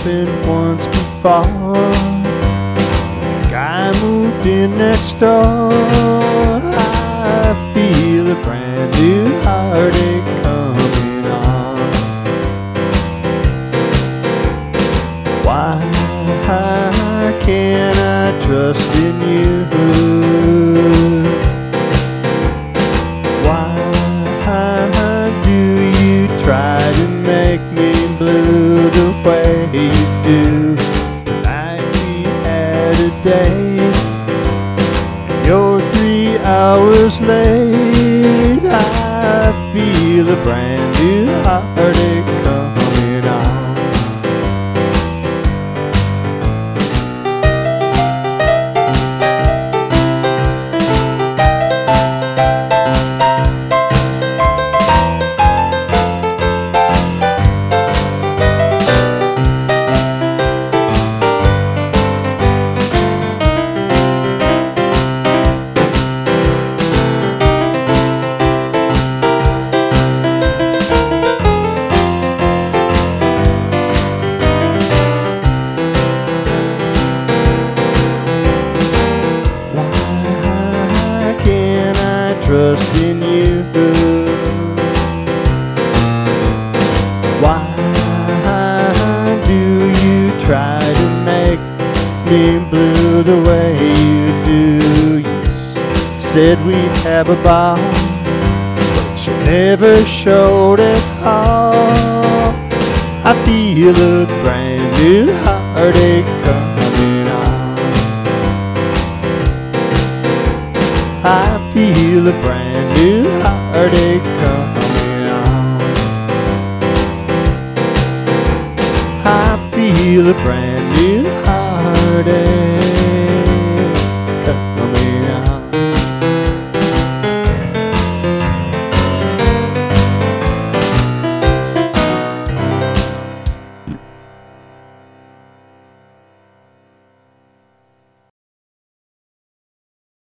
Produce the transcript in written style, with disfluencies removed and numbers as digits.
happened once before. Guy moved in next door. I feel a brand new heartache coming on. Why can't I trust in you? Why do you try to make me blue the way you do? Tonight we had a date. You're 3 hours late. I feel a brand new heartache coming on. Trust in you. Why do you try to make me blue the way you do? You said we'd have a ball, but you never showed at all. I feel a brand new heartache coming on. I feel a brand new heartache coming on. I feel a brand